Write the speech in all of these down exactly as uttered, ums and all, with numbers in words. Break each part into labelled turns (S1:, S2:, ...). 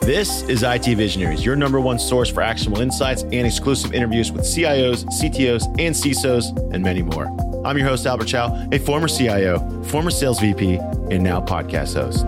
S1: This is I T Visionaries, your number one source for actionable insights and exclusive interviews with C I Os, C T Os, and C I S Os, and many more. I'm your host, Albert Chow, a former C I O, former sales V P, and now podcast host.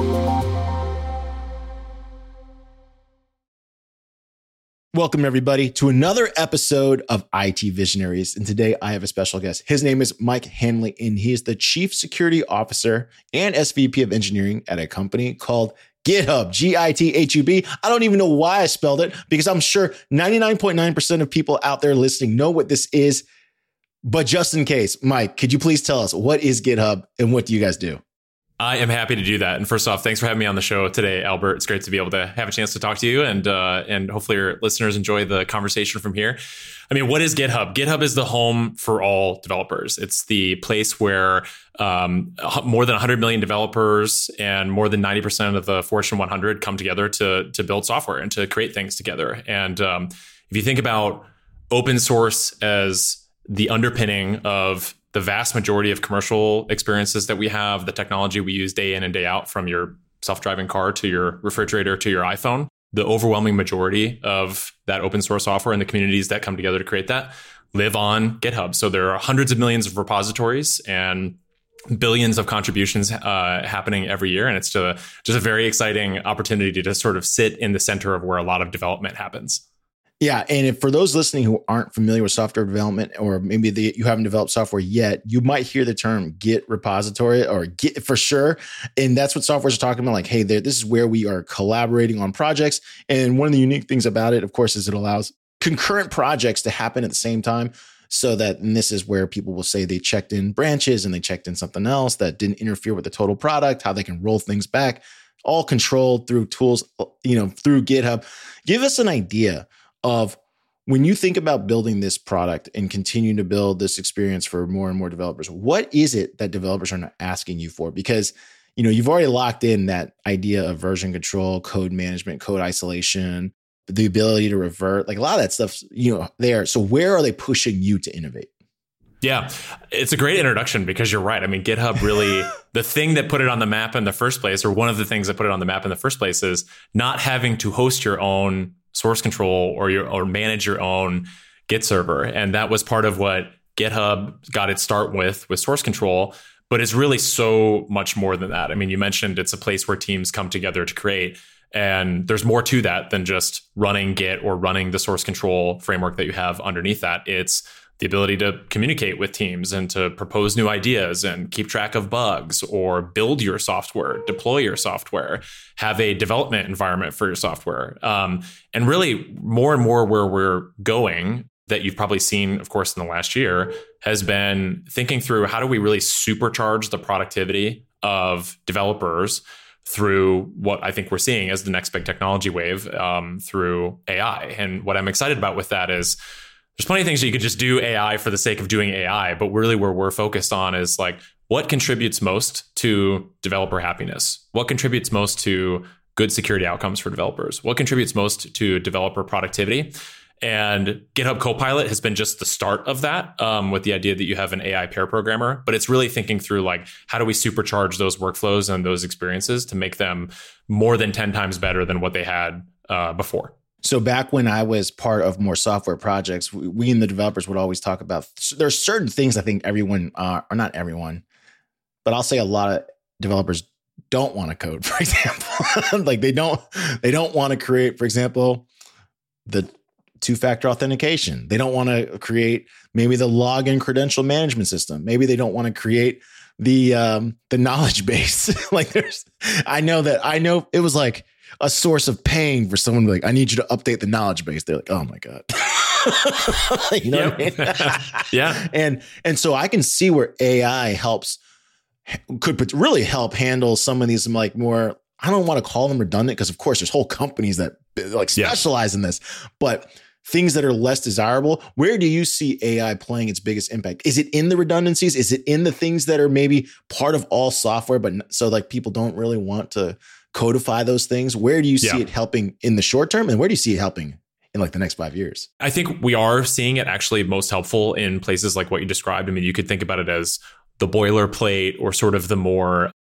S1: Welcome, everybody, to another episode of I T Visionaries. And today I have a special guest. His name is Mike Hanley, and he is the Chief Security Officer and S V P of Engineering at a company called GitHub, G I T H U B. I don't even know why I spelled it, because I'm sure ninety-nine point nine percent of people out there listening know what this is. But just in case, Mike, could you please tell us, what is GitHub and what do you guys do?
S2: I am happy to do that. And first off, thanks for having me on the show today, Albert. It's great to be able to have a chance to talk to you, and uh, and hopefully your listeners enjoy the conversation from here. I mean, what is GitHub? GitHub is the home for all developers. It's the place where um, more than one hundred million developers and more than ninety percent of the Fortune one hundred come together to, to build software and to create things together. And um, if you think about open source as the underpinning of the vast majority of commercial experiences that we have, the technology we use day in and day out, from your self-driving car to your refrigerator to your iPhone, the overwhelming majority of that open source software and the communities that come together to create that live on GitHub. So there are hundreds of millions of repositories and billions of contributions uh, happening every year. And it's just a, just a very exciting opportunity to sort of sit in the center of where a lot of development happens.
S1: Yeah. And if, for those listening who aren't familiar with software development, or maybe the, you haven't developed software yet, you might hear the term Git repository or Git for sure. And that's what software is talking about. Like, hey, there, this is where we are collaborating on projects. And one of the unique things about it, of course, is it allows concurrent projects to happen at the same time. So that, and this is where people will say they checked in branches and they checked in something else that didn't interfere with the total product, how they can roll things back, all controlled through tools, you know, through GitHub. Give us an idea of, when you think about building this product and continuing to build this experience for more and more developers, what is it that developers are not asking you for? Because, you know, you've already locked in that idea of version control, code management, code isolation, the ability to revert, like a lot of that stuff, you know, there. So where are they pushing you to innovate?
S2: Yeah, it's a great introduction, because you're right. I mean, GitHub really, the thing that put it on the map in the first place, or one of the things that put it on the map in the first place, is not having to host your own source control or your or manage your own Git server. And that was part of what GitHub got its start with, with source control. But it's really so much more than that. I mean, you mentioned it's a place where teams come together to create. And there's more to that than just running Git or running the source control framework that you have underneath that. It's the ability to communicate with teams and to propose new ideas and keep track of bugs, or build your software, deploy your software, have a development environment for your software. Um, and really, more and more where we're going, that you've probably seen, of course, in the last year, has been thinking through, how do we really supercharge the productivity of developers through what I think we're seeing as the next big technology wave, um, through A I. And what I'm excited about with that is, there's plenty of things that you could just do A I for the sake of doing A I, but really where we're focused on is like, what contributes most to developer happiness? What contributes most to good security outcomes for developers? What contributes most to developer productivity? And GitHub Copilot has been just the start of that, um, with the idea that you have an A I pair programmer, but it's really thinking through, like, how do we supercharge those workflows and those experiences to make them more than ten times better than what they had uh, before?
S1: So back when I was part of more software projects, we, we and the developers would always talk about, there's certain things I think everyone, uh, or not everyone, but I'll say a lot of developers don't want to code, for example. Like they don't, they don't want to create, for example, the two-factor authentication. They don't want to create maybe the login credential management system. Maybe they don't want to create the, um, the knowledge base. Like there's, I know that, I know it was like a source of pain for someone to be like, I need you to update the knowledge base. They're like, oh my God. You know
S2: yep.
S1: what I mean?
S2: Yeah.
S1: And, and so I can see where A I helps, could really help handle some of these like more, I don't want to call them redundant, because of course there's whole companies that like specialize yeah. in this, but things that are less desirable. Where do you see A I playing its biggest impact? Is it in the redundancies? Is it in the things that are maybe part of all software, but so like people don't really want to codify those things? Where do you see
S2: yeah.
S1: it helping in the short term, and where do you see it helping in like the next five years?
S2: I think we are seeing it actually most helpful in places like what you described. I mean, you could think about it as the boilerplate, or sort of the more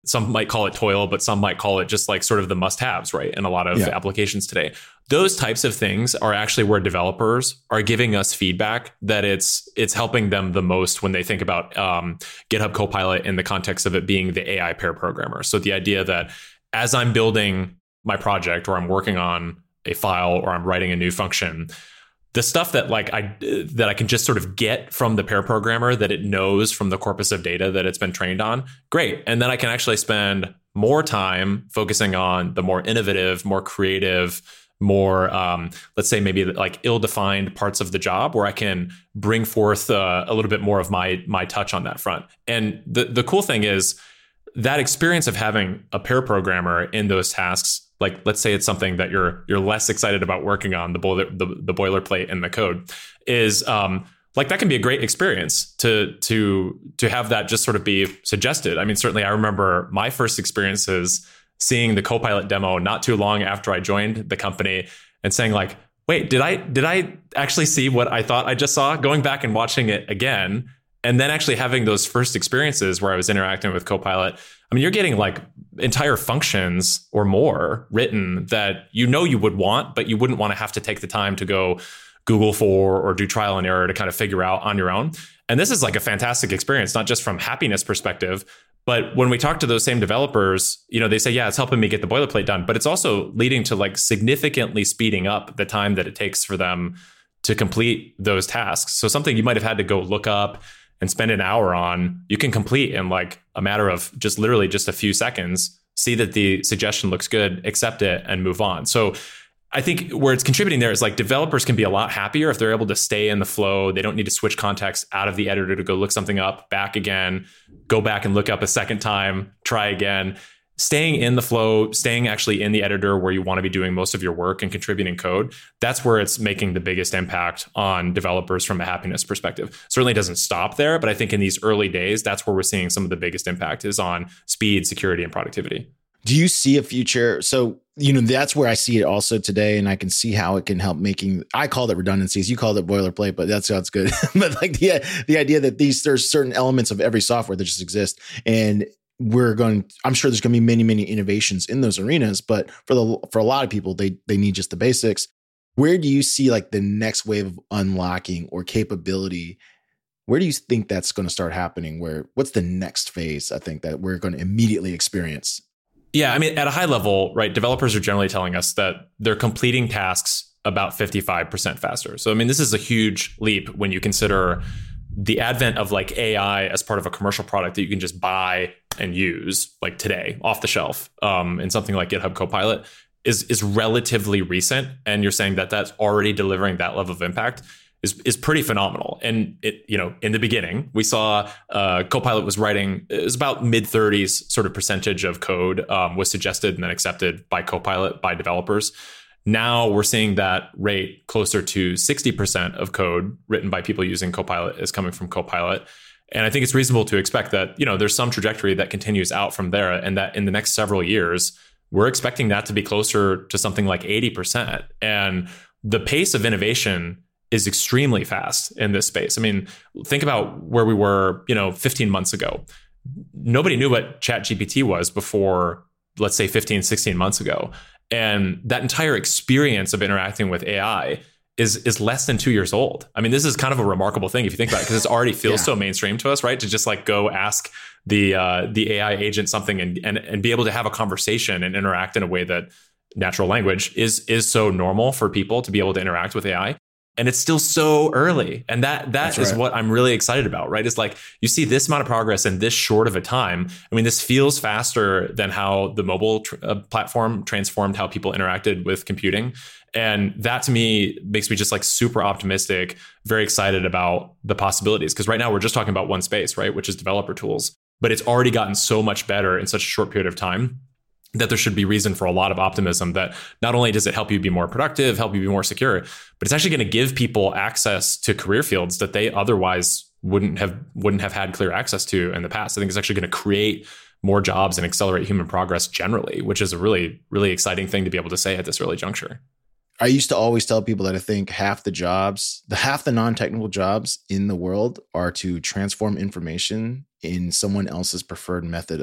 S2: Some might call it toil, but some might call it just like sort of the must-haves, right? In a lot of yeah. applications today. Those types of things are actually where developers are giving us feedback that it's it's helping them the most when they think about um, GitHub Copilot in the context of it being the A I pair programmer. So the idea that as I'm building my project or I'm working on a file or I'm writing a new function, the stuff that like I that I can just sort of get from the pair programmer that it knows from the corpus of data that it's been trained on, great. And then I can actually spend more time focusing on the more innovative, more creative, more, um, let's say maybe like ill-defined parts of the job where I can bring forth uh, a little bit more of my my touch on that front. And the the cool thing is that experience of having a pair programmer in those tasks. Like, let's say it's something that you're you're less excited about working on, the boiler the, the boilerplate in the code, is um, like that can be a great experience to to to have that just sort of be suggested. I mean, certainly I remember my first experiences seeing the Copilot demo not too long after I joined the company and saying like, wait, did I did I actually see what I thought I just saw? Going back and watching it again, and then actually having those first experiences where I was interacting with Copilot. I mean, you're getting like entire functions or more written that you know you would want, but you wouldn't want to have to take the time to go Google for or do trial and error to kind of figure out on your own. And this is like a fantastic experience, not just from happiness perspective, but when we talk to those same developers, you know, they say, yeah, it's helping me get the boilerplate done, but it's also leading to like significantly speeding up the time that it takes for them to complete those tasks. So something you might have had to go look up and spend an hour on, you can complete in like a matter of just literally just a few seconds, see that the suggestion looks good, accept it, and move on. So I think where it's contributing there is like developers can be a lot happier if they're able to stay in the flow. They don't need to switch context out of the editor to go look something up, back again, go back and look up a second time, try again. Staying in the flow, staying actually in the editor where you want to be doing most of your work and contributing code, that's where it's making the biggest impact on developers from a happiness perspective. Certainly doesn't stop there, but I think in these early days, that's where we're seeing some of the biggest impact is on speed, security, and productivity.
S1: Do you see a future? So, you know, that's where I see it also today, and I can see how it can help making, I called it redundancies. You called it boilerplate, but that sounds good. But like the, the idea that these, there's certain elements of every software that just exist, and we're going, I'm sure there's going to be many, many innovations in those arenas, but for the, for a lot of people, they, they need just the basics. Where do you see like the next wave of unlocking or capability? Where do you think that's going to start happening? Where, what's the next phase? I think that we're going to immediately experience.
S2: Yeah. I mean, at a high level, right, developers are generally telling us that they're completing tasks about fifty-five percent faster. So, I mean, this is a huge leap when you consider the advent of like A I as part of a commercial product that you can just buy and use like today off the shelf um, in something like GitHub Copilot is is relatively recent. And you're saying that that's already delivering that level of impact is is pretty phenomenal. And it, you know, in the beginning, we saw uh, Copilot was writing, it was about mid thirties sort of percentage of code um, was suggested and then accepted by Copilot by developers. Now we're seeing that rate closer to sixty percent of code written by people using Copilot is coming from Copilot. And I think it's reasonable to expect that, you know, there's some trajectory that continues out from there, and that in the next several years, we're expecting that to be closer to something like eighty percent. And the pace of innovation is extremely fast in this space. I mean, think about where we were, you know, fifteen months ago. Nobody knew what ChatGPT was before, let's say fifteen, sixteen months ago. And that entire experience of interacting with A I is is less than two years old. I mean, this is kind of a remarkable thing if you think about it, because it already feels yeah. so mainstream to us, right? To just like go ask the uh, the A I agent something and, and and be able to have a conversation and interact in a way that natural language is is so normal for people to be able to interact with A I. And it's still so early. And that that That's is right. what I'm really excited about, right? It's like you see this amount of progress in this short of a time. I mean, this feels faster than how the mobile tr- uh, platform transformed how people interacted with computing. And that to me makes me just like super optimistic, very excited about the possibilities. Because right now we're just talking about one space, right? Which is developer tools. But it's already gotten so much better in such a short period of time that there should be reason for a lot of optimism that not only does it help you be more productive, help you be more secure, but it's actually going to give people access to career fields that they otherwise wouldn't have wouldn't have had clear access to in the past. I think it's actually going to create more jobs and accelerate human progress generally, which is a really, really exciting thing to be able to say at this early juncture.
S1: I used to always tell people that I think half the jobs, the half the non-technical jobs in the world are to transform information in someone else's preferred method of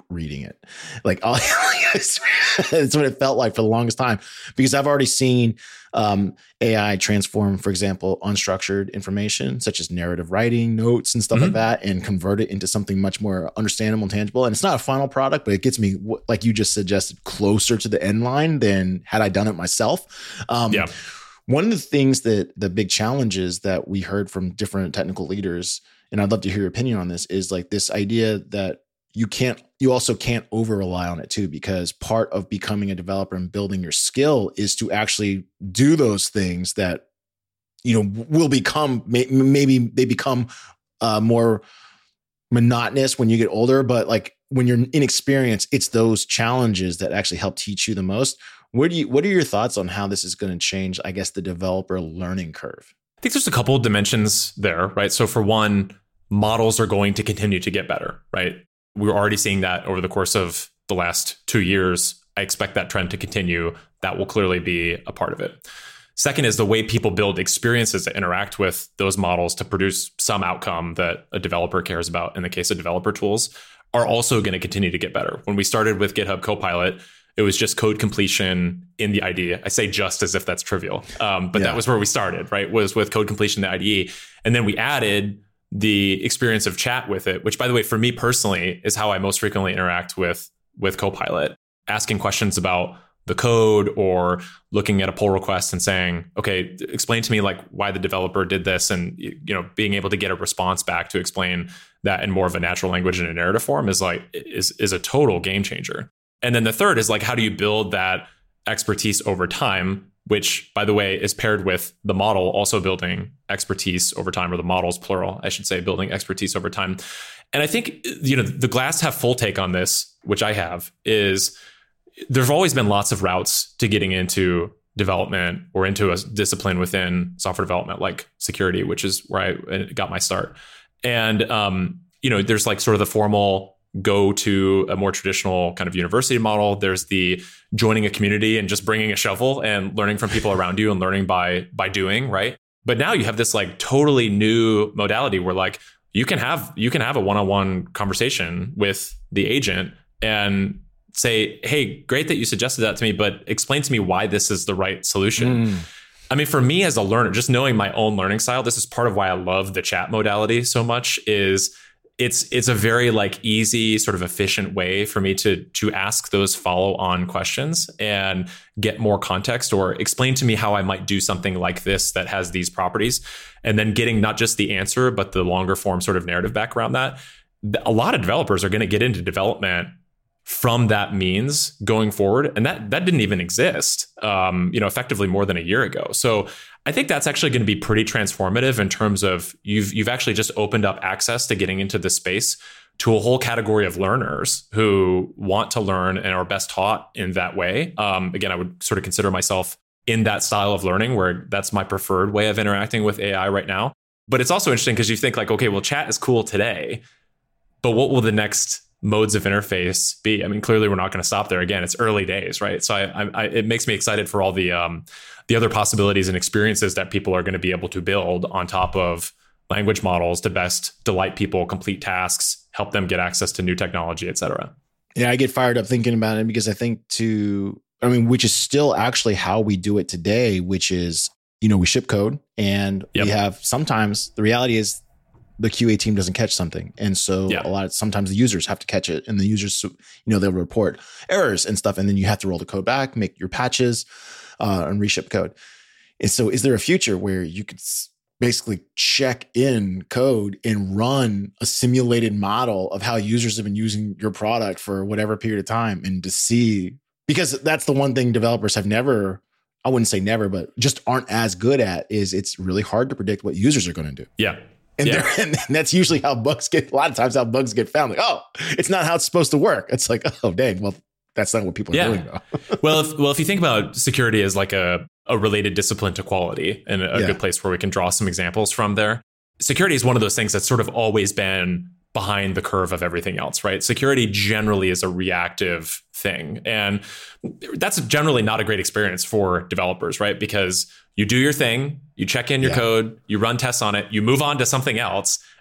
S1: reading it. Like, all, it's what it felt like for the longest time, because I've already seen um, A I transform, for example, unstructured information such as narrative writing, notes, and stuff mm-hmm. like that, and convert it into something much more understandable and tangible. And it's not a final product, but it gets me, like you just suggested, closer to the end line than had I done it myself. Um, yeah. One of the things that the big challenges that we heard from different technical leaders, and I'd love to hear your opinion on this, is like this idea that you can't, you also can't over rely on it too, because part of becoming a developer and building your skill is to actually do those things that, you know, will become, maybe they become uh, more monotonous when you get older, but like when you're inexperienced, it's those challenges that actually help teach you the most. What do you, what are your thoughts on how this is going to change, I guess, the developer learning curve?
S2: I think there's a couple of dimensions there, right? So for one, models are going to continue to get better, right? We're already seeing that over the course of the last two years. I expect that trend to continue. That will clearly be a part of it. Second is the way people build experiences that interact with those models to produce some outcome that a developer cares about. In the case of developer tools, are also going to continue to get better. When we started with GitHub Copilot, it was just code completion in the I D E. I say just as if that's trivial, um, but yeah. that was where we started, right? Was with code completion in the I D E. And then we added the experience of chat with it, which, by the way, for me personally, is how I most frequently interact with, with Copilot, asking questions about the code or looking at a pull request and saying, okay, explain to me like why the developer did this. And, you know, being able to get a response back to explain that in more of a natural language and a narrative form is like, is, is a total game changer. And then the third is like, how do you build that expertise over time, which, by the way, is paired with the model also building expertise over time, or the models plural, I should say, building expertise over time. And I think, you know, the glass half full take on this, which I have, is there's always been lots of routes to getting into development or into a discipline within software development, like security, which is where I got my start. And, um, you know, there's like sort of the formal go to a more traditional kind of university model. There's the joining a community and just bringing a shovel and learning from people around you and learning by by doing, right? But now you have this like totally new modality where like you can have you can have a one-on-one conversation with the agent and say, hey, great that you suggested that to me, but explain to me why this is the right solution. Mm. I mean, for me as a learner, just knowing my own learning style, this is part of why I love the chat modality so much, is It's it's a very like easy, sort of efficient way for me to to ask those follow-on questions and get more context, or explain to me how I might do something like this that has these properties, and then getting not just the answer, but the longer form sort of narrative back around that. A lot of developers are going to get into development from that means going forward, and that that didn't even exist, um, you know, effectively more than a year ago. So I think that's actually going to be pretty transformative in terms of you've you've actually just opened up access to getting into this space to a whole category of learners who want to learn and are best taught in that way. Um, again, I would sort of consider myself in that style of learning where that's my preferred way of interacting with A I right now. But it's also interesting because you think like, okay, well, chat is cool today, but what will the next modes of interface be? I mean, clearly we're not going to stop there. Again, it's early days, right? So I, I, it makes me excited for all the um, the other possibilities and experiences that people are going to be able to build on top of language models to best delight people, complete tasks, help them get access to new technology, et cetera.
S1: Yeah, I get fired up thinking about it because I think to, I mean, which is still actually how we do it today, which is, you know, we ship code and yep. we have sometimes the reality is the Q A team doesn't catch something. And so yeah. a lot of sometimes the users have to catch it, and the users, you know, they'll report errors and stuff. And then you have to roll the code back, make your patches uh, and reship code. And so is there a future where you could basically check in code and run a simulated model of how users have been using your product for whatever period of time, and to see, because that's the one thing developers have never, I wouldn't say never, but just aren't as good at, is it's really hard to predict what users are going to do.
S2: Yeah.
S1: And,
S2: yeah.
S1: and that's usually how bugs get, a lot of times how bugs get found. Like, oh, it's not how it's supposed to work. It's like, oh, dang, well, that's not what people are yeah. doing though.
S2: well, if, well, if you think about security as like a, a related discipline to quality, and a, a yeah. good place where we can draw some examples from there, security is one of those things that's sort of always been behind the curve of everything else, right? Security generally is a reactive thing. And that's generally not a great experience for developers, right? Because you do your thing, you check in your yeah. code, you run tests on it, you move on to something else,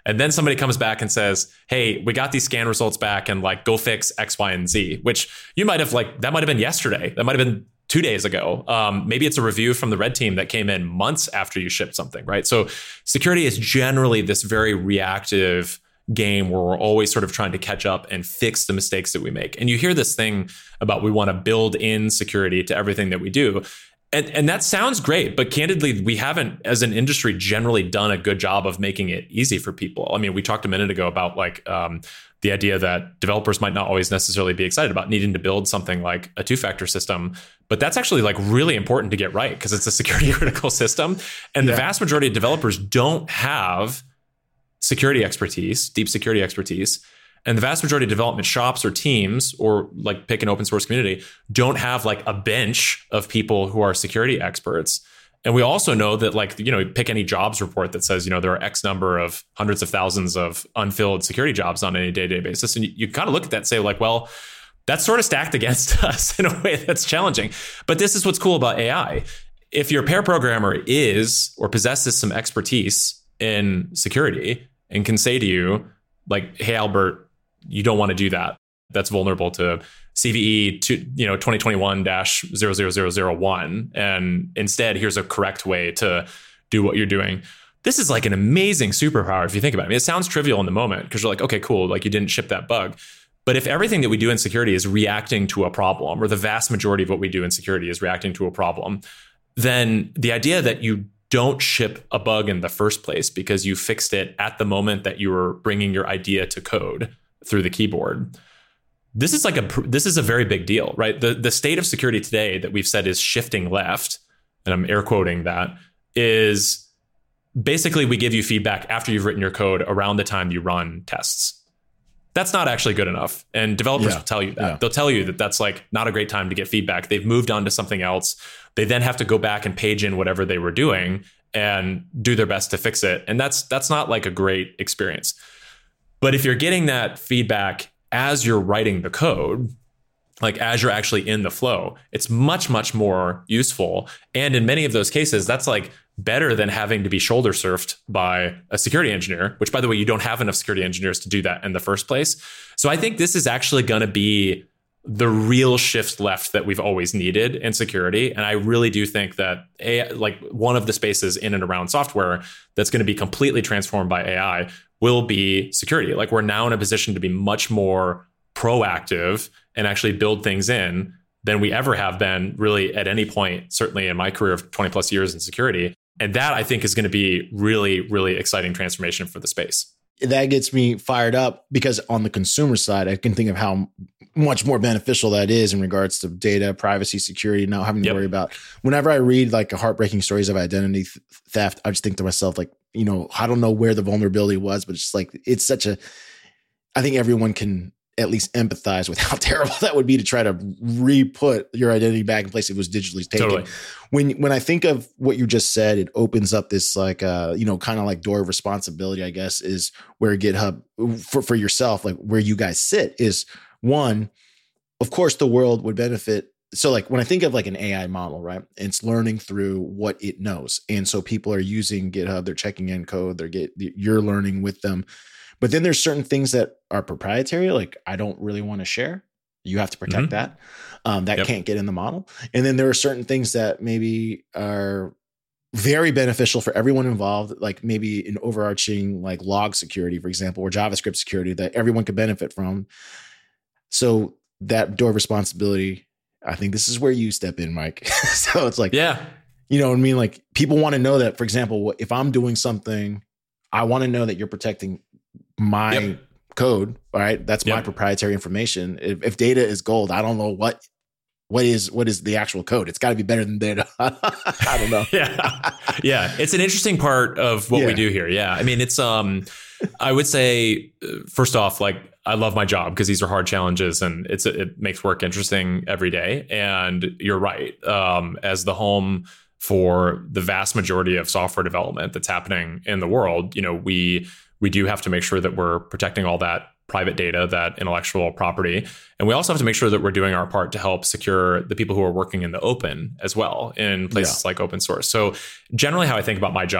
S2: And then somebody comes back and says, hey, we got these scan results back and like go fix X, Y, and Z, which you might have like, that might have been yesterday. That might have been two days ago. Um, maybe it's a review from the red team that came in months after you shipped something, right? So security is generally this very reactive game where we're always sort of trying to catch up and fix the mistakes that we make. And you hear this thing about we want to build in security to everything that we do. And, and that sounds great, but candidly, we haven't, as an industry, generally done a good job of making it easy for people. I mean, we talked a minute ago about like um, the idea that developers might not always necessarily be excited about needing to build something like a two-factor system, but that's actually like really important to get right because it's a security critical system. And yeah. the vast majority of developers don't have security expertise, deep security expertise. And the vast majority of development shops or teams, or like pick an open source community, don't have like a bench of people who are security experts. And we also know that like, you know, pick any jobs report that says, you know, there are X number of hundreds of thousands of unfilled security jobs on any day-to-day basis. And you, you kind of look at that and say like, well, that's sort of stacked against us in a way that's challenging. But this is what's cool about A I. If your pair programmer is or possesses some expertise in security and can say to you like, hey, Albert, you don't want to do that. That's vulnerable to C V E to, you know, twenty twenty-one dash zero zero zero zero one. And instead, here's a correct way to do what you're doing. This is like an amazing superpower if you think about it. I mean, it sounds trivial in the moment because you're like, okay, cool. Like you didn't ship that bug. But if everything that we do in security is reacting to a problem, or the vast majority of what we do in security is reacting to a problem, then the idea that you don't ship a bug in the first place because you fixed it at the moment that you were bringing your idea to code through the keyboard. This is like a this is a very big deal, right? The the state of security today that we've said is shifting left, and I'm air quoting that, is basically we give you feedback after you've written your code around the time you run tests. That's not actually good enough. And developers
S1: yeah.
S2: will tell you that.
S1: Yeah.
S2: They'll tell you that that's like not a great time to get feedback. They've moved on to something else. They then have to go back and page in whatever they were doing and do their best to fix it. And that's that's not like a great experience. But if you're getting that feedback as you're writing the code, like as you're actually in the flow, it's much, much more useful. And in many of those cases, that's like better than having to be shoulder surfed by a security engineer, which, by the way, you don't have enough security engineers to do that in the first place. So I think this is actually going to be the real shift left that we've always needed in security. And I really do think that A I, like one of the spaces in and around software that's going to be completely transformed by A I will be security. Like we're now in a position to be much more proactive and actually build things in than we ever have been really at any point, certainly in my career of twenty plus years in security. And that I think is going to be really, really exciting transformation for the space.
S1: That gets me fired up because on the consumer side, I can think of how much more beneficial that is in regards to data, privacy, security, not having to yep. worry about. Whenever I read like heartbreaking stories of identity th- theft, I just think to myself, like, you know, I don't know where the vulnerability was, but it's like, it's such a, I think everyone can at least empathize with how terrible that would be to try to re-put your identity back in place if it was digitally taken.
S2: Totally.
S1: When when I think of what you just said, it opens up this like, uh, you know, kind of like door of responsibility, I guess, is where GitHub, for, for yourself, like where you guys sit is one, of course, the world would benefit. So like when I think of like an A I model, right, it's learning through what it knows. And so people are using GitHub, they're checking in code, they're get, you're learning with them. But then there's certain things that are proprietary, like I don't really want to share. You have to protect mm-hmm. that. Um, that yep. can't get in the model. And then there are certain things that maybe are very beneficial for everyone involved, like maybe an overarching like log security, for example, or JavaScript security that everyone could benefit from. So that door of responsibility, I think this is where you step in, Mike. So it's like,
S2: yeah,
S1: you know what I mean? Like people want to know that, for example, if I'm doing something, I want to know that you're protecting my yep. code. All right. That's yep. my proprietary information. If, if data is gold, I don't know what, what is, what is the actual code. It's gotta be better than data. I don't know.
S2: yeah. Yeah. It's an interesting part of what yeah. we do here. Yeah. I mean, it's, um, I would say first off, like I love my job because these are hard challenges and it's, it makes work interesting every day. And you're right. Um, as the home for the vast majority of software development that's happening in the world, you know, we, we do have to make sure that we're protecting all that private data, that intellectual property. And we also have to make sure that we're doing our part to help secure the people who are working in the open as well in places yeah. like open source. So generally how I think about my job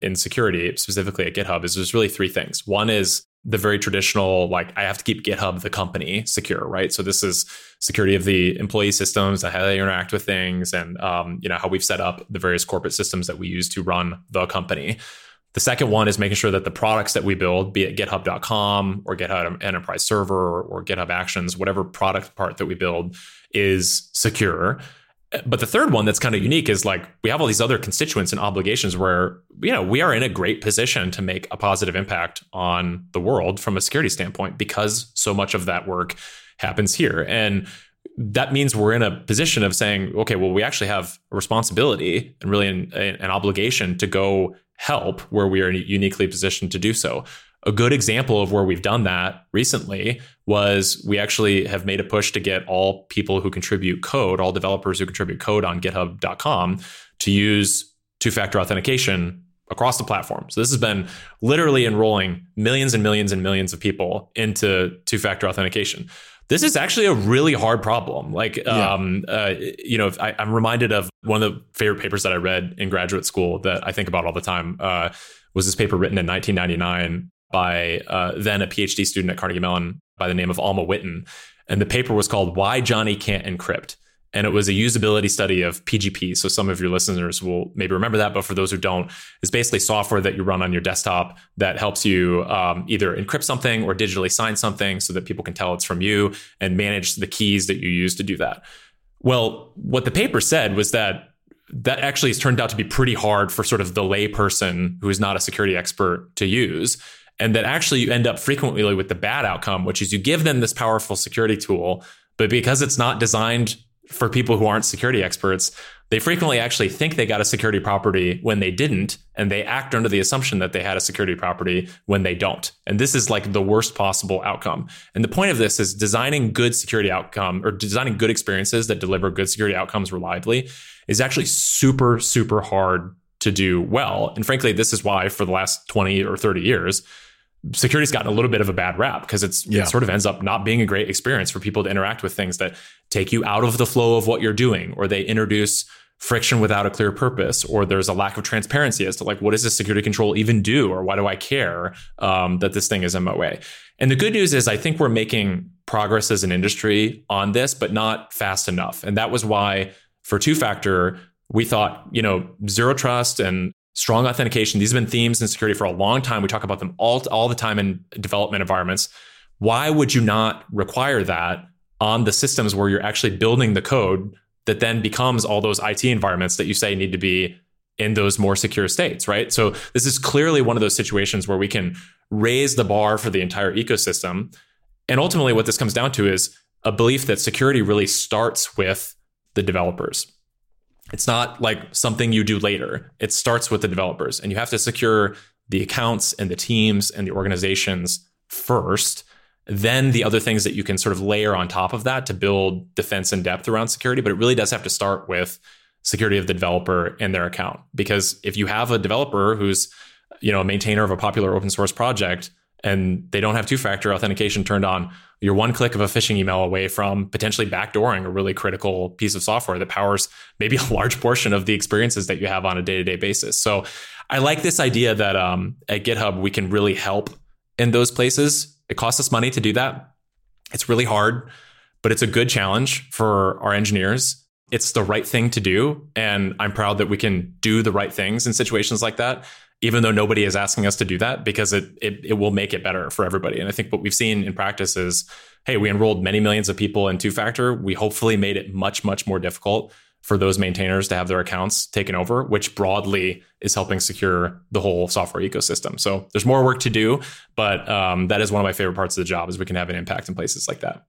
S2: in security, specifically at GitHub, is there's really three things. One is the very traditional, like I have to keep GitHub, the company, secure, right? So this is security of the employee systems and how they interact with things, and um, you know how we've set up the various corporate systems that we use to run the company. The second one is making sure that the products that we build, be it GitHub dot com or GitHub Enterprise Server or GitHub Actions, whatever product part that we build, is secure. But the third one that's kind of unique is like we have all these other constituents and obligations where, you know, we are in a great position to make a positive impact on the world from a security standpoint because so much of that work happens here. And that means we're in a position of saying, okay, well, we actually have a responsibility and really an, an obligation to go help where we are uniquely positioned to do so. A good example of where we've done that recently was we actually have made a push to get all people who contribute code, all developers who contribute code on GitHub dot com to use two-factor authentication across the platform. So this has been literally enrolling millions and millions and millions of people into two-factor authentication. This is actually a really hard problem. Like, yeah. um, uh, you know, I, I'm reminded of one of the favorite papers that I read in graduate school that I think about all the time. Uh, was this paper written in nineteen ninety-nine by uh, then a PhD student at Carnegie Mellon by the name of Alma Witten. And the paper was called Why Johnny Can't Encrypt. And it was a usability study of P G P. So some of your listeners will maybe remember that, but for those who don't, it's basically software that you run on your desktop that helps you um, either encrypt something or digitally sign something so that people can tell it's from you and manage the keys that you use to do that. Well, what the paper said was that that actually has turned out to be pretty hard for sort of the lay person who is not a security expert to use. And that actually you end up frequently with the bad outcome, which is you give them this powerful security tool, but because it's not designed for people who aren't security experts, they frequently actually think they got a security property when they didn't, and they act under the assumption that they had a security property when they don't. And this is like the worst possible outcome. And the point of this is designing good security outcome or designing good experiences that deliver good security outcomes reliably is actually super, super hard to do well. And frankly, this is why for the last twenty or thirty years, security's gotten a little bit of a bad rap because it's yeah. it sort of ends up not being a great experience for people to interact with things that take you out of the flow of what you're doing, or they introduce friction without a clear purpose, or there's a lack of transparency as to like, what does this security control even do? Or why do I care um, that this thing is M O A? And the good news is I think we're making progress as an industry on this, but not fast enough. And that was why for two-factor, we thought, you know, zero trust and strong authentication, these have been themes in security for a long time. We talk about them all, all the time in development environments. Why would you not require that on the systems where you're actually building the code that then becomes all those I T environments that you say need to be in those more secure states, right? So this is clearly one of those situations where we can raise the bar for the entire ecosystem. And ultimately what this comes down to is a belief that security really starts with the developers. It's not like something you do later. It starts with the developers, and you have to secure the accounts and the teams and the organizations first. Then the other things that you can sort of layer on top of that to build defense and depth around security. But it really does have to start with security of the developer and their account. Because if you have a developer who's, you know, a maintainer of a popular open source project and they don't have two-factor authentication turned on, you're one click of a phishing email away from potentially backdooring a really critical piece of software that powers maybe a large portion of the experiences that you have on a day-to-day basis. So I like this idea that um, at GitHub, we can really help in those places. It costs us money to do that. It's really hard, but it's a good challenge for our engineers. It's the right thing to do. And I'm proud that we can do the right things in situations like that, even though nobody is asking us to do that, because it, it it will make it better for everybody. And I think what we've seen in practice is, hey, we enrolled many millions of people in two-factor. We hopefully made it much, much more difficult for those maintainers to have their accounts taken over, which broadly is helping secure the whole software ecosystem. So there's more work to do, but um, that is one of my favorite parts of the job, is we can have an impact in places like that.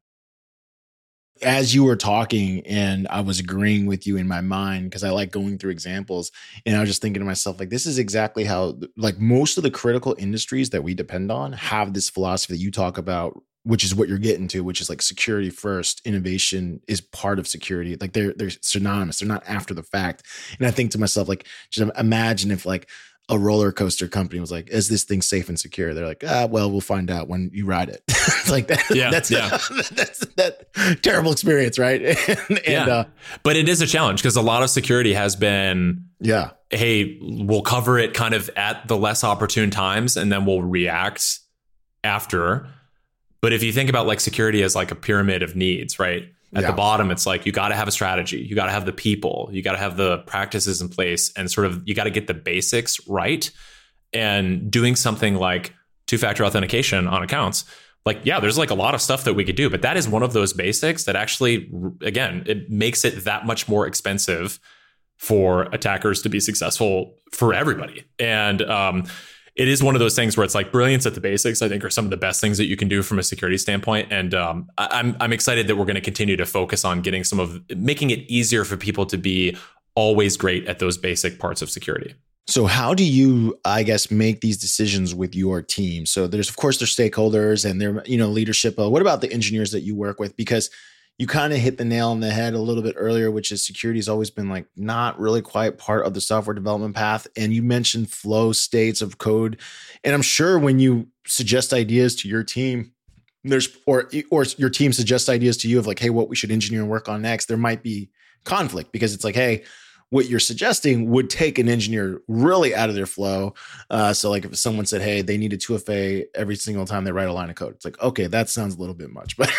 S1: As you were talking, and I was agreeing with you in my mind, because I like going through examples, and I was just thinking to myself, like, this is exactly how, like, most of the critical industries that we depend on have this philosophy that you talk about, which is what you're getting to, which is like security first. Innovation is part of security. Like they're they're synonymous. They're not after the fact. And I think to myself, like, just imagine if like a roller coaster company was like, is this thing safe and secure? They're like, ah, well, we'll find out when you ride it. It's like that.
S2: Yeah,
S1: that's,
S2: yeah.
S1: that's that terrible experience, right? and,
S2: yeah.
S1: and, uh,
S2: but it is a challenge because a lot of security has been,
S1: yeah,
S2: hey, we'll cover it kind of at the less opportune times and then we'll react after. But if you think about like security as like a pyramid of needs, right? At yeah. the bottom, it's like, you got to have a strategy. You got to have the people. You got to have the practices in place and sort of, you got to get the basics right. And doing something like two-factor authentication on accounts, like, yeah, there's like a lot of stuff that we could do, but that is one of those basics that actually, again, it makes it that much more expensive for attackers to be successful for everybody. And, um, it is one of those things where it's like brilliance at the basics, I think, are some of the best things that you can do from a security standpoint. And um, I'm I'm excited that we're going to continue to focus on getting some of making it easier for people to be always great at those basic parts of security.
S1: So how do you, I guess, make these decisions with your team? So there's, of course, their stakeholders and their, you know, leadership. Uh, what about the engineers that you work with? Because you kind of hit the nail on the head a little bit earlier, which is security has always been like not really quite part of the software development path. And you mentioned flow states of code. And I'm sure when you suggest ideas to your team, there's or or your team suggests ideas to you of like, hey, what we should engineer and work on next, there might be conflict because it's like, hey, what you're suggesting would take an engineer really out of their flow. Uh, so like if someone said, hey, they need a two F A every single time they write a line of code, it's like, okay, that sounds a little bit much, but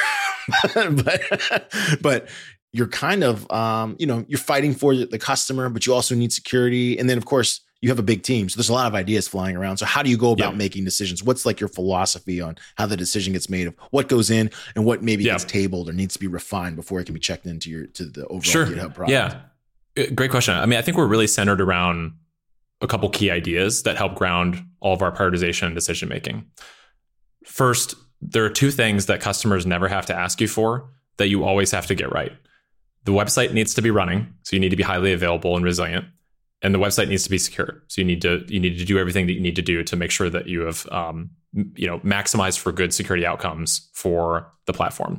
S1: but but you're kind of um, you know, you're fighting for the customer, but you also need security. And then of course you have a big team. So there's a lot of ideas flying around. So how do you go about yeah. making decisions? What's like your philosophy on how the decision gets made of what goes in and what maybe yeah. gets tabled or needs to be refined before it can be checked into your to the overall
S2: sure.
S1: GitHub product?
S2: Yeah. Great question. I mean, I think we're really centered around a couple key ideas that help ground all of our prioritization and decision making. First, there are two things that customers never have to ask you for that you always have to get right. The website needs to be running, so you need to be highly available and resilient, and the website needs to be secure. So you need to you need to do everything that you need to do to make sure that you have um, you know maximized for good security outcomes for the platform.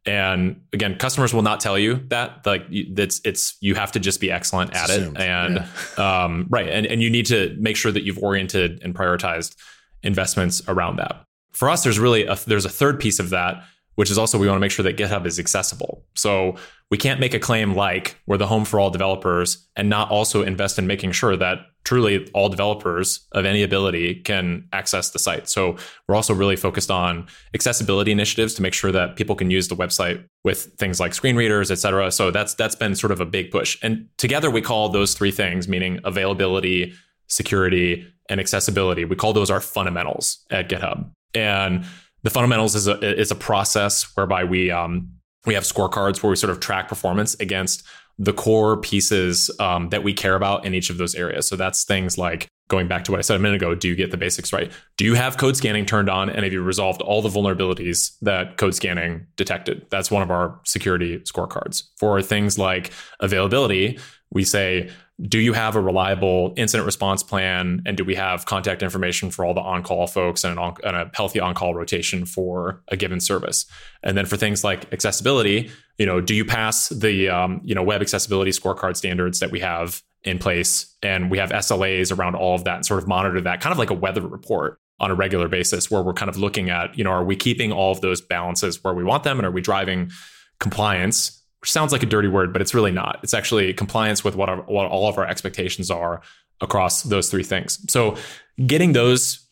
S2: And again, customers will not tell you that. Like that's it's you have to just be excellent at it, and yeah. um, right, and and you need to make sure that you've oriented and prioritized investments around that. For us, there's really a, there's a third piece of that, which is also we want to make sure that GitHub is accessible. So we can't make a claim like we're the home for all developers and not also invest in making sure that truly all developers of any ability can access the site. So we're also really focused on accessibility initiatives to make sure that people can use the website with things like screen readers, et cetera. So that's that's been sort of a big push. And together we call those three things, meaning availability, security, and accessibility. We call those our fundamentals at GitHub. And the fundamentals is a is a process whereby we um we have scorecards where we sort of track performance against the core pieces um, that we care about in each of those areas. So that's things like going back to what I said a minute ago. Do you get the basics right? Do you have code scanning turned on, and have you resolved all the vulnerabilities that code scanning detected? That's one of our security scorecards. For things like availability, we say, do you have a reliable incident response plan? And do we have contact information for all the on-call folks and, an on, and a healthy on-call rotation for a given service? And then for things like accessibility, you know, do you pass the um, you know web accessibility scorecard standards that we have in place? And we have S L As around all of that and sort of monitor that, kind of like a weather report on a regular basis, where we're kind of looking at, you know, are we keeping all of those balances where we want them? And are we driving compliance? Which sounds like a dirty word, but it's really not. It's actually compliance with what, our, what all of our expectations are across those three things. So getting those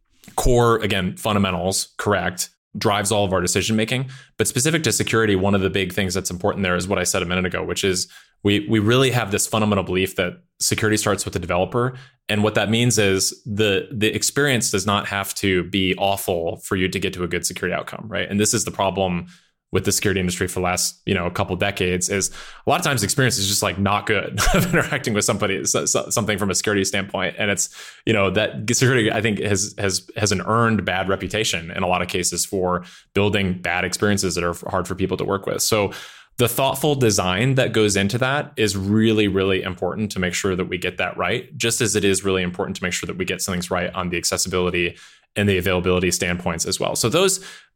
S2: core, again, fundamentals correct drives all of our decision making. But specific to security, one of the big things that's important there is what I said a minute ago, which is we we really have this fundamental belief that security starts with the developer. And what that means is the the experience does not have to be awful for you to get to a good security outcome, right? And this is the problem with the security industry for the last, you know, a couple of decades, is a lot of times the experience is just like not good of interacting with somebody, something from a security standpoint. And it's, you know, that security, I think, has has has an earned bad reputation in a lot of cases for building bad experiences that are hard for people to work with. So the thoughtful design that goes into that is really, really important to make sure that we get that right, just as it is really important to make sure that we get some things right on the accessibility and the availability standpoints as well. So those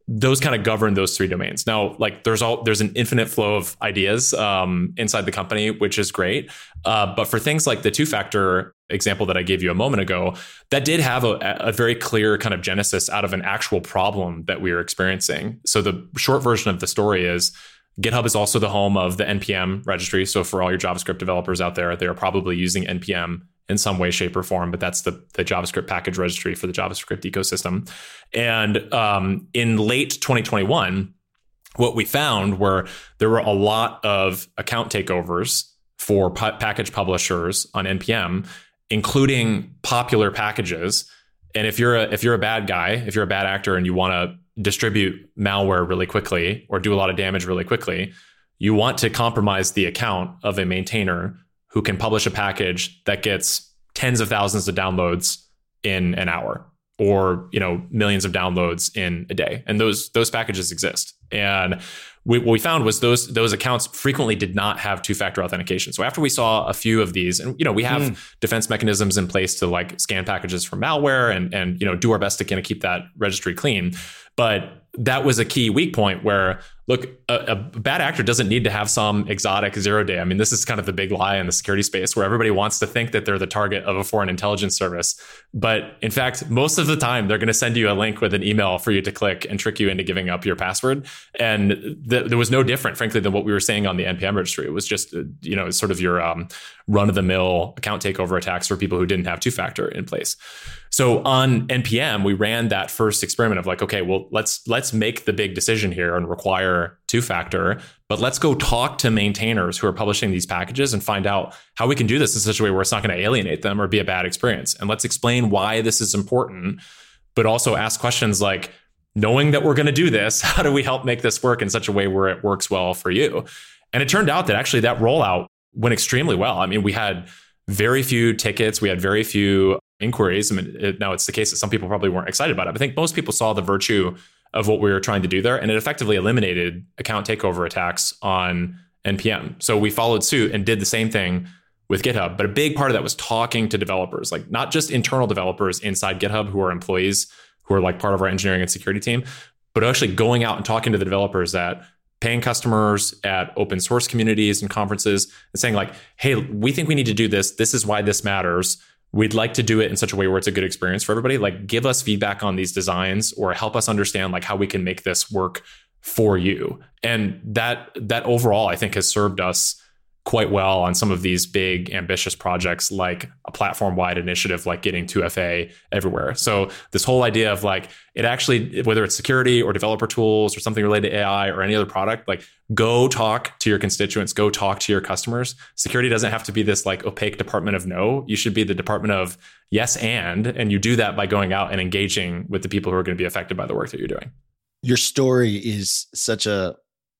S2: those kind of govern those three domains. Now, like there's all there's an infinite flow of ideas um, inside the company, which is great. Uh, but for things like the two-factor example that I gave you a moment ago, that did have a, a very clear kind of genesis out of an actual problem that we were experiencing. So the short version of the story is GitHub is also the home of the N P M registry. So for all your JavaScript developers out there, they are probably using N P M in some way, shape, or form, but that's the, the JavaScript package registry for the JavaScript ecosystem. And um, in late twenty twenty-one, what we found were there were a lot of account takeovers for pa- package publishers on N P M, including popular packages. And if you're a, if you're a bad guy, if you're a bad actor and you want to distribute malware really quickly or do a lot of damage really quickly, you want to compromise the account of a maintainer who can publish a package that gets tens of thousands of downloads in an hour, or you know millions of downloads in a day. And those those packages exist. And we, what we found was those those accounts frequently did not have two-factor authentication. So after we saw a few of these, and you know we have mm. defense mechanisms in place to like scan packages for malware and and you know do our best to kind of keep that registry clean. But that was a key weak point where, look, a, a bad actor doesn't need to have some exotic zero day. I mean, this is kind of the big lie in the security space where everybody wants to think that they're the target of a foreign intelligence service. But in fact, most of the time, they're going to send you a link with an email for you to click and trick you into giving up your password. And th- there was no different, frankly, than what we were saying on the N P M registry. It was just, you know, sort of your um, run-of-the-mill account takeover attacks for people who didn't have two-factor in place. So on N P M, we ran that first experiment of like, okay, well, let's let's make the big decision here and require two-factor, but let's go talk to maintainers who are publishing these packages and find out how we can do this in such a way where it's not going to alienate them or be a bad experience. And let's explain why this is important, but also ask questions like, knowing that we're going to do this, how do we help make this work in such a way where it works well for you? And it turned out that actually that rollout went extremely well. I mean, we had very few tickets. We had very few inquiries. I mean, it, now it's the case that some people probably weren't excited about it. But I think most people saw the virtue of what we were trying to do there, and it effectively eliminated account takeover attacks on N P M. So we followed suit and did the same thing with GitHub. But a big part of that was talking to developers, like not just internal developers inside GitHub who are employees, who are like part of our engineering and security team, but actually going out and talking to the developers at paying customers, at open source communities and conferences, and saying like, hey, we think we need to do this. This is why this matters. We'd like to do it in such a way where it's a good experience for everybody. Like, give us feedback on these designs or help us understand like how we can make this work for you. And that that overall, I think, has served us quite well on some of these big, ambitious projects, like a platform-wide initiative, like getting two F A everywhere. So this whole idea of like, it actually, whether it's security or developer tools or something related to A I or any other product, like go talk to your constituents, go talk to your customers. Security doesn't have to be this like opaque department of no. You should be the department of yes and, and you do that by going out and engaging with the people who are going to be affected by the work that you're doing.
S1: Your story is such a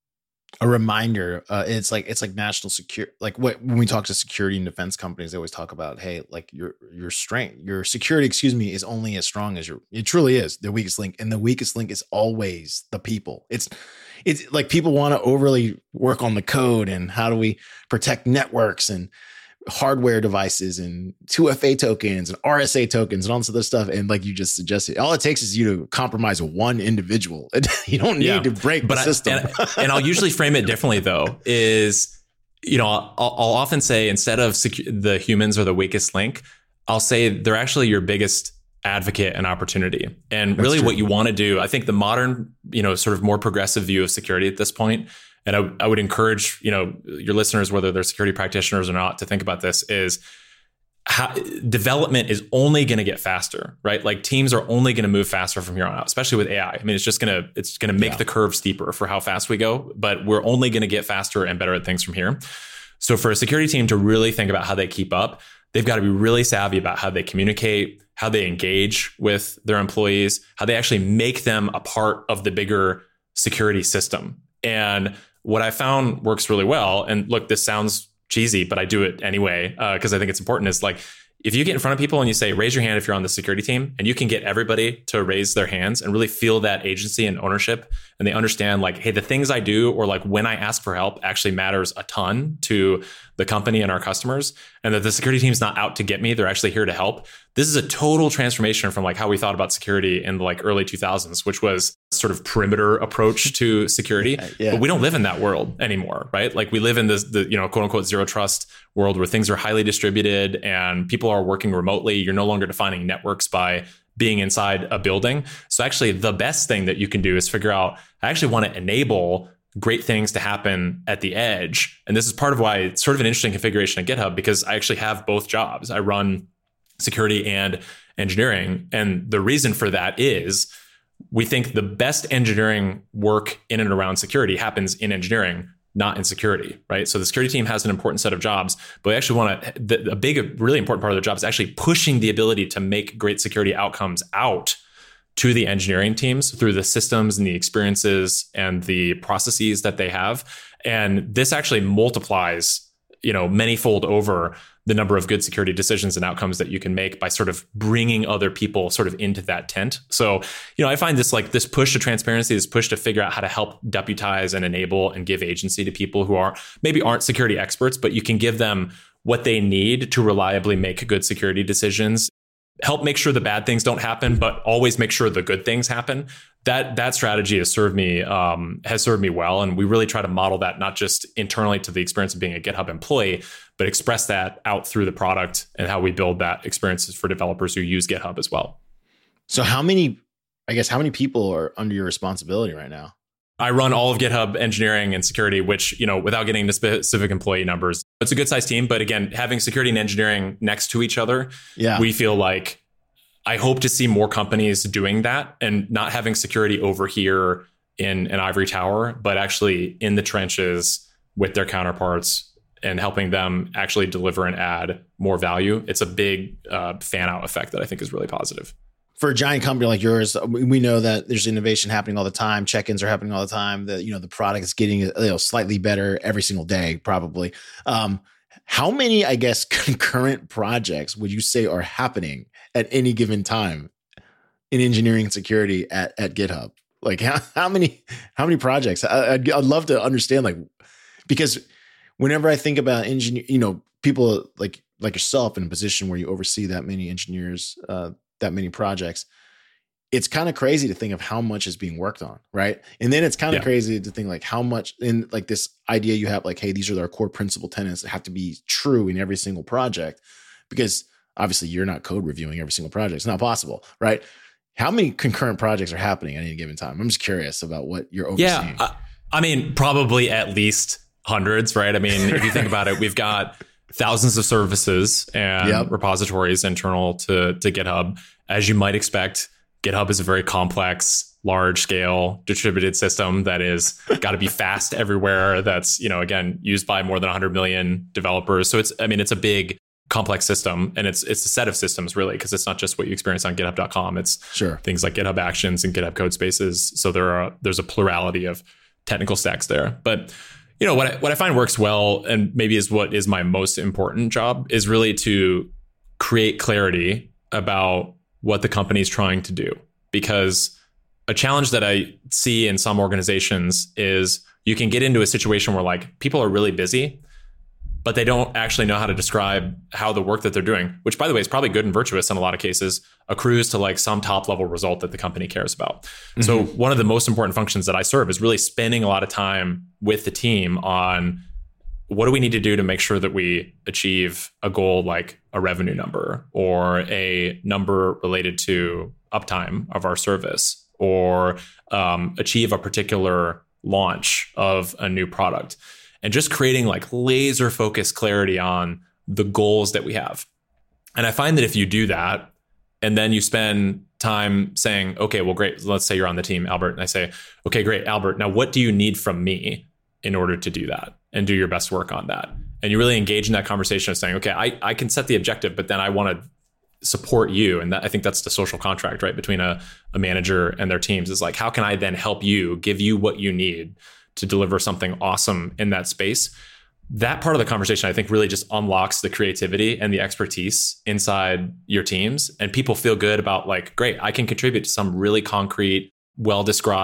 S1: a reminder. Uh, it's like it's like national security. Like what, when we talk to security and defense companies, they always talk about, hey, like your your strength, your security, excuse me, is only as strong as your. It truly is the weakest link, and the weakest link is always the people. It's it's like people want to overly work on the code and how do we protect networks and hardware devices and two F A tokens and R S A tokens and all this other stuff. And like you just suggested, all it takes is you to compromise one individual. You don't need yeah. to break but the system.
S2: I, and, and I'll usually frame it differently though, is, you know, I'll, I'll often say instead of secu- the humans are the weakest link, I'll say they're actually your biggest advocate and opportunity. And That's really true. What you want to do, I think the modern, you know, sort of more progressive view of security at this point, and I, I would encourage, you know, your listeners, whether they're security practitioners or not, to think about this is how development is only going to get faster, right? Like teams are only going to move faster from here on out, especially with A I. I mean, it's just going to, it's going to make yeah. the curve steeper for how fast we go, but we're only going to get faster and better at things from here. So for a security team to really think about how they keep up, they've got to be really savvy about how they communicate, how they engage with their employees, how they actually make them a part of the bigger security system. And what I found works really well, and look, this sounds cheesy, but I do it anyway, because uh, I think it's important, is like, if you get in front of people and you say, raise your hand if you're on the security team, and you can get everybody to raise their hands and really feel that agency and ownership, and they understand like, hey, the things I do or like when I ask for help actually matters a ton to the company and our customers, and that the security team's not out to get me, they're actually here to help. This is a total transformation from like how we thought about security in the like early two thousands, which was sort of perimeter approach to security. Yeah. But we don't live in that world anymore, right? Like we live in this, the, you know, quote unquote zero trust world where things are highly distributed and people are working remotely. You're no longer defining networks by being inside a building. So actually the best thing that you can do is figure out, I actually want to enable great things to happen at the edge. And this is part of why it's sort of an interesting configuration at GitHub, because I actually have both jobs. I run security and engineering. And the reason for that is we think the best engineering work in and around security happens in engineering, not in security, right? So the security team has an important set of jobs, but we actually want to, a big, really important part of their job is actually pushing the ability to make great security outcomes out to the engineering teams through the systems and the experiences and the processes that they have. And this actually multiplies, you know, manyfold over the number of good security decisions and outcomes that you can make by sort of bringing other people sort of into that tent. So, you know, I find this like this push to transparency, this push to figure out how to help deputize and enable and give agency to people who are maybe aren't security experts, but you can give them what they need to reliably make good security decisions. Help make sure the bad things don't happen, but always make sure the good things happen. That that strategy has served me um, has served me well, and we really try to model that not just internally to the experience of being a GitHub employee, but express that out through the product and how we build that experiences for developers who use GitHub as well.
S1: So, how many? I guess how many people are under your responsibility right now?
S2: I run all of GitHub engineering and security, which, you know, without getting into specific employee numbers, it's a good sized team. But again, having security and engineering next to each other, yeah. we feel like I hope to see more companies doing that and not having security over here in an ivory tower, but actually in the trenches with their counterparts and helping them actually deliver and add more value. It's a big uh, fan out effect that I think is really positive.
S1: For a giant company like yours, we know that there's innovation happening all the time. Check-ins are happening all the time. That, you know, the product is getting, you know, slightly better every single day, probably. Um, how many, I guess, concurrent projects would you say are happening at any given time in engineering and security at, at GitHub? Like how, how many how many projects? I, I'd, I'd love to understand, like, because whenever I think about engineer, you know, people like like yourself in a position where you oversee that many engineers, uh, that many projects, it's kind of crazy to think of how much is being worked on, right? And then it's kind of yeah. crazy to think like how much in like this idea you have, like, hey, these are our core principal tenets that have to be true in every single project, because obviously you're not code reviewing every single project. It's not possible, right? How many concurrent projects are happening at any given time? I'm just curious about what you're overseeing.
S2: Yeah, uh, I mean, probably at least hundreds, right? I mean, if you think about it, we've got thousands of services and yep. repositories internal to, to GitHub. As you might expect, GitHub is a very complex, large scale distributed system that is got to be fast everywhere. That's, you know, again, used by more than one hundred million developers. So it's, I mean, it's a big complex system, and it's it's a set of systems really, because it's not just what you experience on GitHub dot com. It's
S1: sure.
S2: things like GitHub Actions and GitHub Codespaces. So there are there's a plurality of technical stacks there. But you know what I, what I find works well, and maybe is what is my most important job, is really to create clarity about what the company is trying to do. Because a challenge that I see in some organizations is you can get into a situation where like people are really busy, but they don't actually know how to describe how the work that they're doing, which by the way is probably good and virtuous in a lot of cases, accrues to like some top level result that the company cares about. Mm-hmm. So one of the most important functions that I serve is really spending a lot of time with the team on what do we need to do to make sure that we achieve a goal like a revenue number or a number related to uptime of our service, or um, achieve a particular launch of a new product. And just creating like laser focused clarity on the goals that we have. And I find that if you do that, and then you spend time saying, okay, well, great. Let's say you're on the team, Albert. And I say, okay, great, Albert. Now, what do you need from me in order to do that and do your best work on that? And you really engage in that conversation of saying, okay, I, I can set the objective, but then I want to support you. And that, I think that's the social contract, right? Between a, a manager and their teams is like, how can I then help you, give you what you need to deliver something awesome in that space? That part of the conversation, I think, really just unlocks the creativity and the expertise inside your teams. And people feel good about like, great, I can contribute to some really concrete, well-described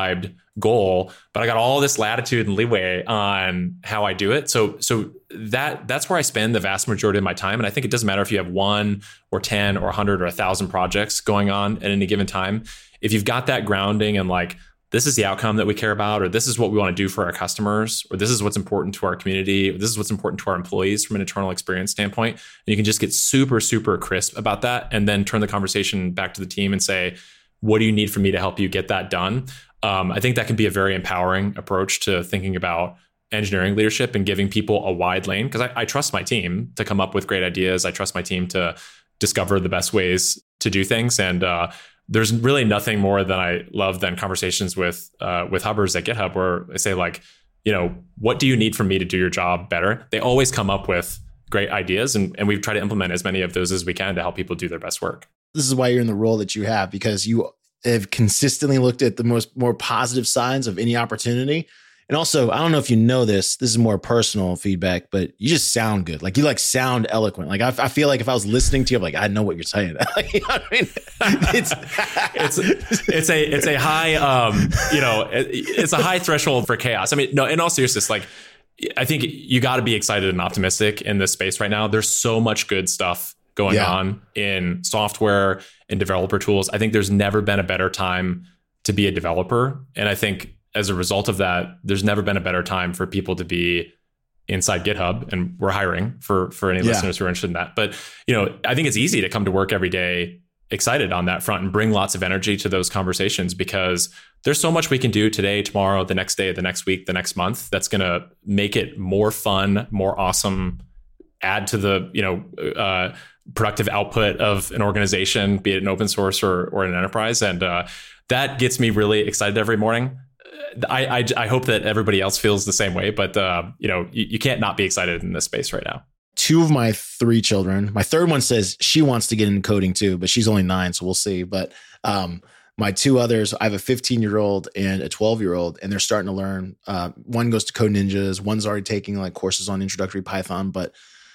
S2: goal, but I got all this latitude and leeway on how I do it. So, so that that's where I spend the vast majority of my time. And I think it doesn't matter if you have one or ten or a hundred or a thousand projects going on at any given time. If you've got that grounding and like, this is the outcome that we care about, or this is what we want to do for our customers, or this is what's important to our community, or this is what's important to our employees from an internal experience standpoint. And you can just get super, super crisp about that and then turn the conversation back to the team and say, what do you need from me to help you get that done? Um, I think that can be a very empowering approach to thinking about engineering leadership and giving people a wide lane, because I, I trust my team to come up with great ideas. I trust my team to discover the best ways to do things. And uh, there's really nothing more that I love than conversations with uh, with Hubbers at GitHub, where I say like, you know, what do you need from me to do your job better? They always come up with great ideas, and, and we've tried to implement as many of those as we can to help people do their best work.
S1: This is why you're in the role that you have, because you have consistently looked at the most more positive signs of any opportunity. And also, I don't know if you know this, this is more personal feedback, but you just sound good. Like you like sound eloquent. Like I, I feel like if I was listening to you, I'm like, I know what you're saying. Like, you know what I mean? It's,
S2: it's, it's a, it's a high, um, you know, it, it's a high threshold for chaos. I mean, no, in all seriousness, like I think you got to be excited and optimistic in this space right now. There's so much good stuff going yeah. on in software and developer tools. I think there's never been a better time to be a developer. And I think as a result of that, there's never been a better time for people to be inside GitHub, and we're hiring for, for any yeah. listeners who are interested in that. But, you know, I think it's easy to come to work every day excited on that front and bring lots of energy to those conversations, because there's so much we can do today, tomorrow, the next day, the next week, the next month, that's going to make it more fun, more awesome, add to the, you know, uh, productive output of an organization, be it an open source or, or an enterprise. And uh, that gets me really excited every morning. I, I, I hope that everybody else feels the same way, but uh, you know, you, you can't not be excited in this space right now.
S1: Two of my three children, my third one says she wants to get into coding too, but she's only nine, so we'll see. But um, my two others, I have a fifteen year old and a twelve year old, and they're starting to learn. Uh, one goes to Code Ninjas, one's already taking like courses on introductory Python, but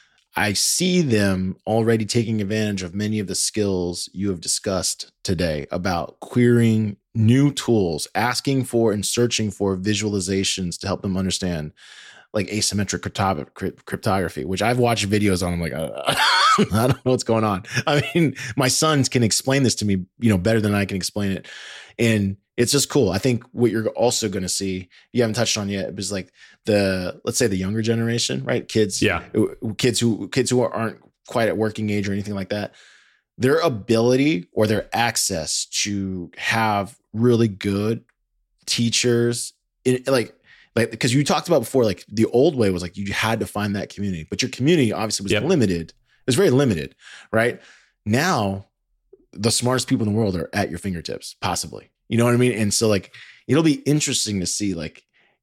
S1: I see them already taking advantage of many of the skills you have discussed today about querying new tools, asking for and searching for visualizations to help them understand like asymmetric crypto- cryptography, which I've watched videos on. I'm like, uh, I don't know what's going on. I mean, my sons can explain this to me, you know, better than I can explain it. And it's just cool. I think what you're also going to see, you haven't touched on yet, is like the, let's say the younger generation, right? Kids,
S2: yeah,
S1: kids who, kids who aren't quite at working age or anything like that. Their ability or their access to have really good teachers, in, like, like, because you talked about before, like the old way was like you had to find that community, but your community obviously was yep. limited. It was very limited, right? Now, the smartest people in the world are at your fingertips, possibly. You know what I mean? And so, like, it'll be interesting to see, like,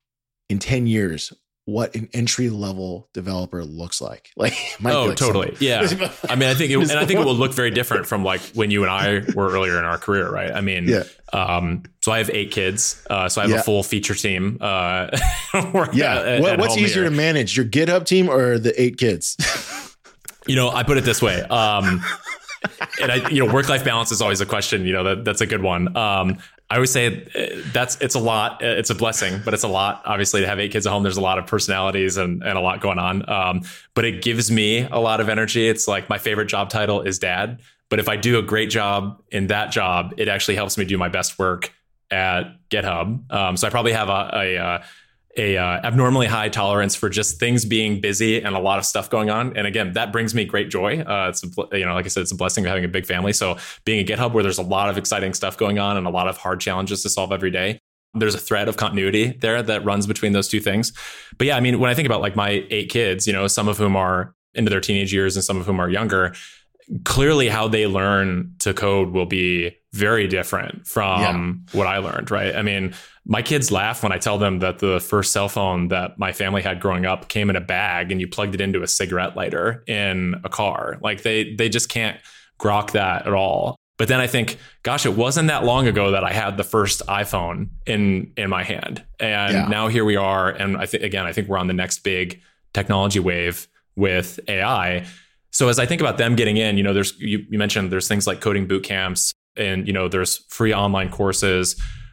S1: in ten years, what an entry level developer looks like. Like, it might
S2: oh,
S1: be like
S2: totally,
S1: something.
S2: Yeah. I mean, I think, it, and I think it will look very different from like when you and I were earlier in our career, right? I mean,
S1: yeah.
S2: Um, so I have eight kids, uh, so I have
S1: yeah.
S2: a full feature team. Uh,
S1: yeah.
S2: At,
S1: what,
S2: at
S1: what's easier
S2: here.
S1: to manage, your GitHub team or the eight kids?
S2: You know, I put it this way. Um, and I, you know, work-life balance is always a question. You know, that that's a good one. Um, I always say that's, it's a lot, it's a blessing, but it's a lot, obviously, to have eight kids at home. There's a lot of personalities and, and a lot going on. Um, but it gives me a lot of energy. It's like my favorite job title is dad. But if I do a great job in that job, it actually helps me do my best work at GitHub. Um, so I probably have a, a, a a uh, abnormally high tolerance for just things being busy and a lot of stuff going on. And again, that brings me great joy. Uh, it's, a, you know, like I said, it's a blessing of having a big family. So being at GitHub where there's a lot of exciting stuff going on and a lot of hard challenges to solve every day, there's a thread of continuity there that runs between those two things. But yeah, I mean, when I think about like my eight kids, you know, some of whom are into their teenage years and some of whom are younger, clearly how they learn to code will be very different from yeah. what I learned, right? I mean, my kids laugh when I tell them that the first cell phone that my family had growing up came in a bag and you plugged it into a cigarette lighter in a car. Like they they just can't grok that at all. But then I think, gosh, it wasn't that long ago that I had the first iPhone in in my hand. And yeah. now here we are. And I think, again, I think we're on the next big technology wave with A I. So as I think about them getting in, you know, there's you, you mentioned there's things like coding boot camps and, you know, there's free online courses.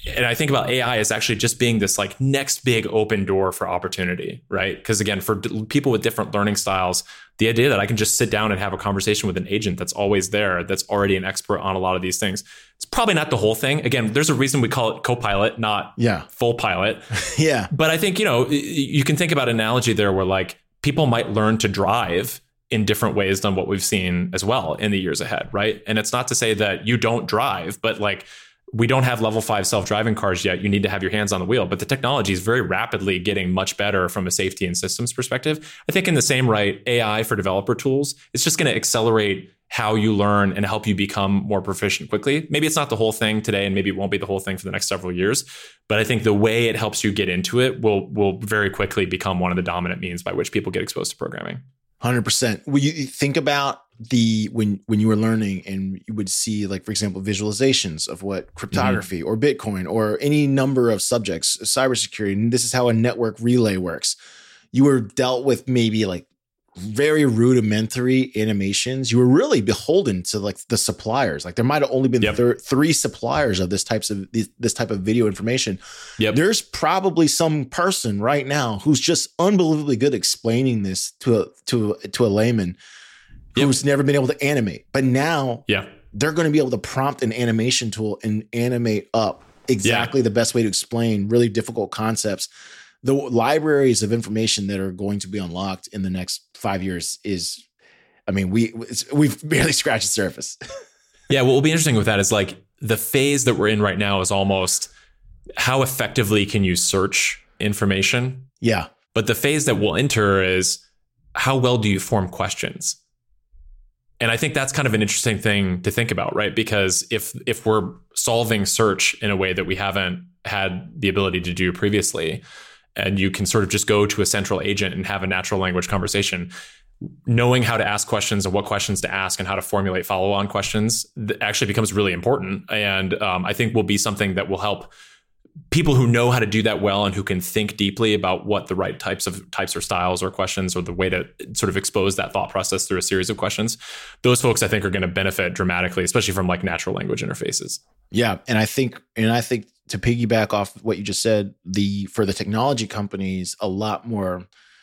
S2: and I think about A I as actually just being this like next big open door for opportunity, right? Because again, for d- people with different learning styles, the idea that I can just sit down and have a conversation with an agent that's always there, that's already an expert on a lot of these things, it's probably not the whole thing. Again, there's a reason we call it co-pilot, not
S1: yeah.
S2: full pilot.
S1: yeah.
S2: But I think, you know, you can think about an analogy there where like people might learn to drive in different ways than what we've seen as well in the years ahead, right? And it's not to say that you don't drive, but like we don't have level five self-driving cars yet. You need to have your hands on the wheel, but the technology is very rapidly getting much better from a safety and systems perspective. I think in the same right, A I for developer tools, it's just going to accelerate how you learn and help you become more proficient quickly. Maybe it's not the whole thing today, and maybe it won't be the whole thing for the next several years. But I think the way it helps you get into it will will very quickly become one of the dominant means by which people get exposed to programming.
S1: one hundred percent. When you think about the when when you were learning and you would see, like, for example, visualizations of what cryptography mm-hmm. or Bitcoin or any number of subjects, cybersecurity, and this is how a network relay works. You were dealt with maybe like very rudimentary animations. You were really beholden to like the suppliers. Like there might have only been
S2: yep.
S1: th- three suppliers of this types of this, this type of video information.
S2: Yep.
S1: There's probably some person right now who's just unbelievably good at explaining this to a to a, to a layman yep. who's never been able to animate. But now
S2: yeah.
S1: they're going to be able to prompt an animation tool and animate up exactly yeah. the best way to explain really difficult concepts. The libraries of information that are going to be unlocked in the next five years is, I mean, we we've barely scratched the surface.
S2: Yeah, what will be interesting with that is like the phase that we're in right now is almost how effectively can you search information?
S1: Yeah.
S2: But the phase that we'll enter is how well do you form questions? And I think that's kind of an interesting thing to think about, right? Because if if we're solving search in a way that we haven't had the ability to do previously, and you can sort of just go to a central agent and have a natural language conversation, knowing how to ask questions and what questions to ask and how to formulate follow-on questions actually becomes really important. And um, I think will be something that will help people who know how to do that well and who can think deeply about what the right types of types or styles or questions or the way to sort of expose that thought process through a series of questions. Those folks, I think, are going to benefit dramatically, especially from like natural language interfaces.
S1: Yeah. And I think, and I think to piggyback off what you just said, the, for the technology companies, a lot more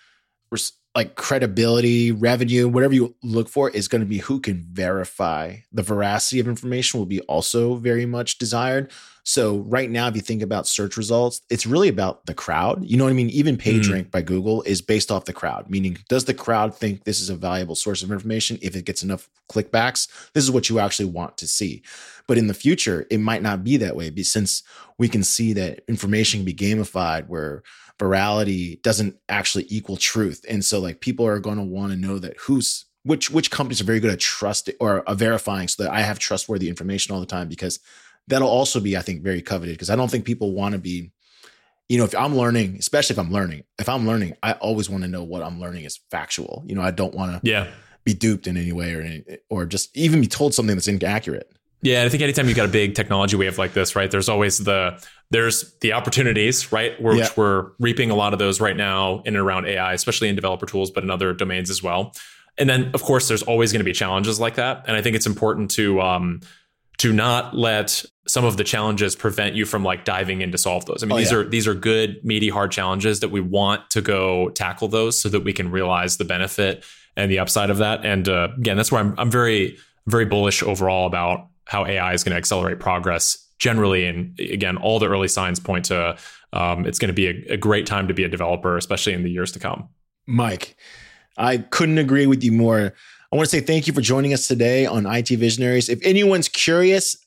S1: like credibility, revenue, whatever you look for is going to be who can verify the veracity of information will be also very much desired. So right now, if you think about search results, it's really about the crowd. You know what I mean? Even PageRank mm. by Google is based off the crowd, meaning does the crowd think this is a valuable source of information? If it gets enough clickbacks, this is what you actually want to see. But in the future, it might not be that way, since we can see that information can be gamified where virality doesn't actually equal truth. And so like people are going to want to know that who's which which companies are very good at trusting or uh, verifying so that I have trustworthy information all the time, because that'll also be, I think, very coveted, because I don't think people want to be, you know, if I'm learning, especially if I'm learning, if I'm learning, I always want to know what I'm learning is factual. You know, I don't want to
S2: yeah.
S1: be duped in any way or any, or just even be told something that's inaccurate.
S2: Yeah, I think anytime you've got a big technology wave like this, right, there's always the there's the opportunities, right, which yeah. we're reaping a lot of those right now in and around A I, especially in developer tools, but in other domains as well. And then, of course, there's always going to be challenges like that. And I think it's important to um, to not let some of the challenges prevent you from like diving in to solve those. I mean, oh, these yeah. are these are good, meaty, hard challenges that we want to go tackle those so that we can realize the benefit and the upside of that. And uh, again, that's where I'm I'm very very bullish overall about how A I is going to accelerate progress generally. And again, all the early signs point to um, it's going to be a, a great time to be a developer, especially in the years to come.
S1: Mike, I couldn't agree with you more. I want to say thank you for joining us today on I T Visionaries. If anyone's curious,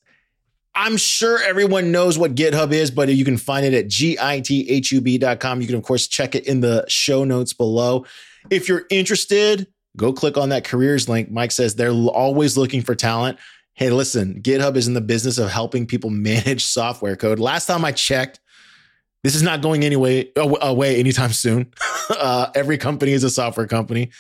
S1: I'm sure everyone knows what GitHub is, but you can find it at github dot com. You can, of course, check it in the show notes below. If you're interested, go click on that careers link. Mike says they're always looking for talent. Hey, listen, GitHub is in the business of helping people manage software code. Last time I checked, this is not going anyway away anytime soon. uh, every company is a software company.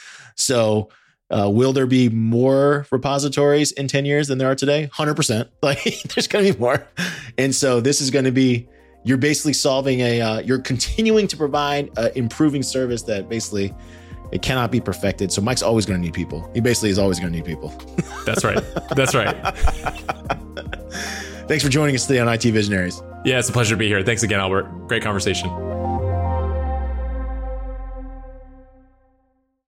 S1: So uh, will there be more repositories in ten years than there are today? one hundred percent. Like there's going to be more. And so this is going to be, you're basically solving a, uh, you're continuing to provide an improving service that basically it cannot be perfected. So Mike's always going to need people. He basically is always going to need people.
S2: That's right. That's right.
S1: Thanks for joining us today on I T Visionaries.
S2: Yeah, it's a pleasure to be here. Thanks again, Albert. Great conversation.